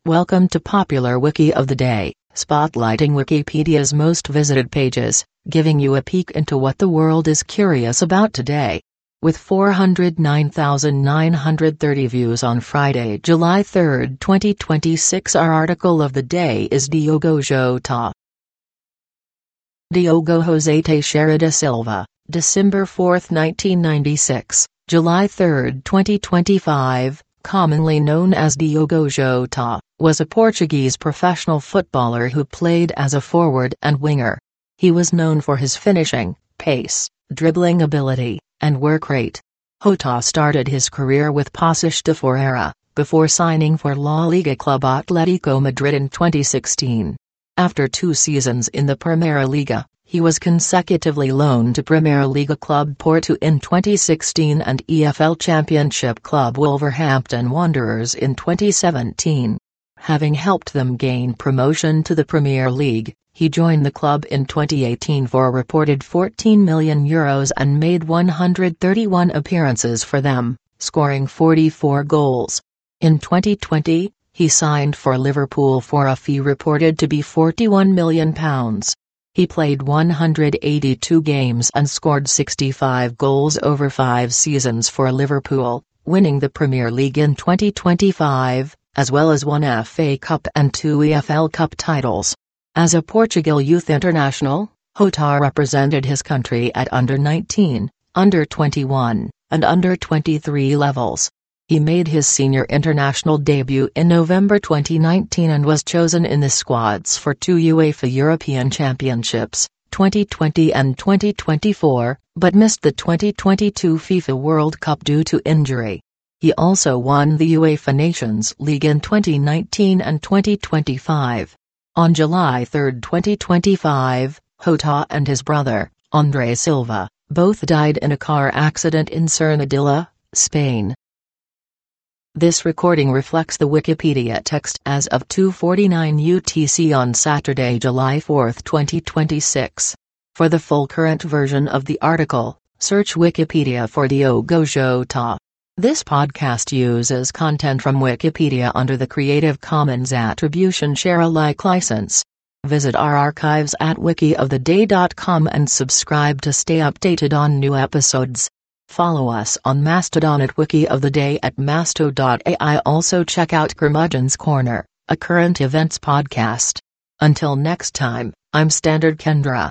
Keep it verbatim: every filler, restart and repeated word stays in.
Welcome to Popular Wiki of the Day, spotlighting Wikipedia's most visited pages, giving you a peek into what the world is curious about today. With four hundred nine thousand nine hundred thirty views on Friday, July third, twenty twenty-six, our article of the day is Diogo Jota. Diogo José Teixeira da Silva, December fourth, nineteen ninety-six, July third, twenty twenty-five, commonly known as Diogo Jota, was a Portuguese professional footballer who played as a forward and winger. He was known for his finishing, pace, dribbling ability, and work rate. Jota started his career with Paços de Ferreira, before signing for La Liga club Atlético Madrid in twenty sixteen. After two seasons in the Primeira Liga, he was consecutively loaned to Primeira Liga club Porto in twenty sixteen and E F L Championship club Wolverhampton Wanderers in twenty seventeen. Having helped them gain promotion to the Premier League, he joined the club in twenty eighteen for a reported fourteen million euros and made one hundred thirty-one appearances for them, scoring forty-four goals. In twenty twenty, he signed for Liverpool for a fee reported to be forty-one million pounds. He played one hundred eighty-two games and scored sixty-five goals over five seasons for Liverpool, winning the Premier League in twenty twenty-five, as well as one F A Cup and two E F L Cup titles. As a Portugal youth international, Jota represented his country at under nineteen, under twenty-one, and under twenty-three levels. He made his senior international debut in November twenty nineteen and was chosen in the squads for two UEFA European Championships, twenty twenty and twenty twenty-four, but missed the twenty twenty-two FIFA World Cup due to injury. He also won the UEFA Nations League in twenty nineteen and twenty twenty-five. On July third, twenty twenty-five, Jota and his brother, André Silva, both died in a car accident in Cerdanyola, Spain. This recording reflects the Wikipedia text as of two forty-nine U T C on Saturday, July fourth, twenty twenty-six. For the full current version of the article, search Wikipedia for Diogo Jota. This podcast uses content from Wikipedia under the Creative Commons Attribution Share Alike license. Visit our archives at wiki of the day dot com and subscribe to stay updated on new episodes. Follow us on Mastodon at Wiki of the Day at masto dot A I. Also check out Curmudgeon's Corner, a current events podcast. Until next time, I'm Standard Kendra.